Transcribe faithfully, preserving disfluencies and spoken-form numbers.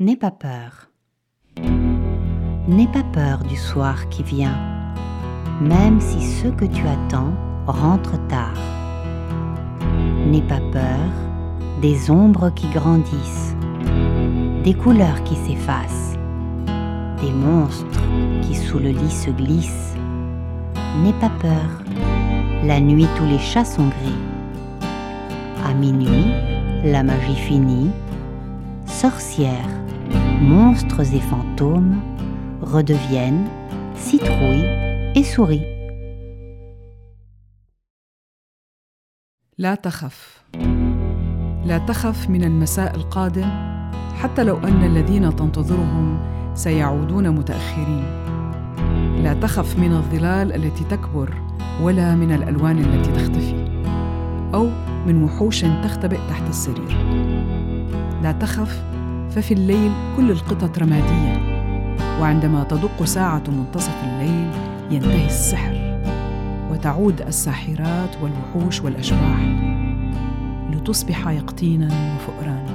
N'aie pas peur. N'aie pas peur du soir qui vient, même si ce que tu attends rentre tard. N'aie pas peur des ombres qui grandissent, des couleurs qui s'effacent, des monstres qui sous le lit se glissent. N'aie pas peur, la nuit tous les chats sont gris. À minuit, la magie finit, sorcières, monstres et fantômes redeviennent citrouilles et souris. لا تخف. لا تخف من المساء القادم حتى لو أن الذين تنتظرهم سيعودون متأخرين. لا تخف من الظلال التي تكبر ولا من الألوان التي تختفي أو من وحوش تختبئ تحت السرير. لا تخف ففي الليل كل القطط رمادية، وعندما تدق ساعة منتصف الليل ينتهي السحر وتعود الساحرات والوحوش والأشباح لتصبح يقطيناً وفؤراً.